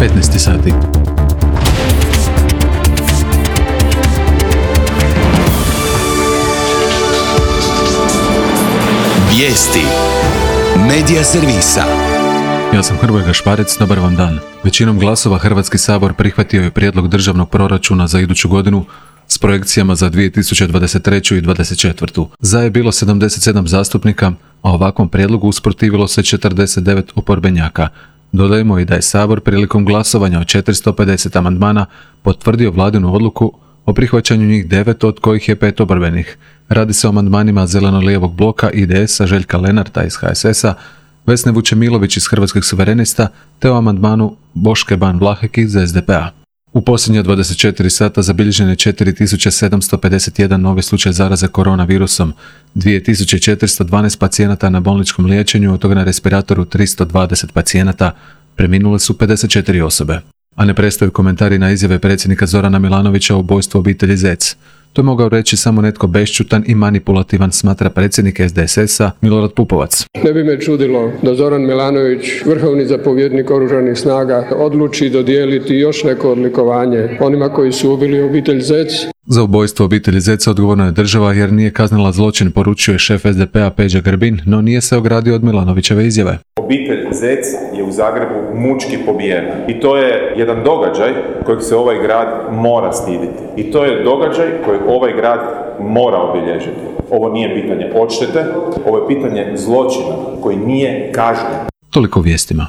15 sati. Vijesti Medija servisa. Ja sam Hrvoje Gašparec, dobar vam dan. Većinom glasova Hrvatski sabor prihvatio je prijedlog državnog proračuna za iduću godinu s projekcijama za 2023. i 2024. Za je bilo 77 zastupnika, a ovakvom prijedlogu usprotivilo se 49 oporbenjaka. Dodajemo i da je Sabor prilikom glasovanja o 450 amandmana potvrdio vladinu odluku o prihvaćanju njih 9, od kojih je 5 oporbenih. Radi se o amandmanima Zeleno-lijevog bloka, IDS-a, Željka Lenarta iz HSS-a, Vesne Vučemilović iz Hrvatskih suverenista, te o amandmanu Boške Ban Vlahek iz SDP-a. U posljednje 24 sata zabilježen je 4751 novi slučaj zaraze koronavirusom, 2412 pacijenata na bolničkom liječenju, od toga na respiratoru 320 pacijenata, preminule su 54 osobe. A ne prestaju komentari na izjave predsjednika Zorana Milanovića o ubojstvu obitelji Zec. To je mogao reći samo netko bešćutan i manipulativan, smatra predsjednik SDSS-a Milorad Pupovac. Ne bi me čudilo da Zoran Milanović, vrhovni zapovjednik Oružanih snaga, odluči dodijeliti još neko odlikovanje onima koji su ubili obitelj Zec. Za ubojstvo obitelji Zeca odgovorna je država jer nije kaznila zločin, poručuje šef SDP-a Peđa Grbin, no nije se ogradio od Milanovićeve izjave. Obitelj Zec je u Zagrebu mučki pobijena. I to je jedan događaj kojeg se ovaj grad mora stiditi. I to je događaj kojeg ovaj grad mora obilježiti. Ovo nije pitanje odštete, ovo je pitanje zločina koji nije kažnjen. Toliko o vijestima.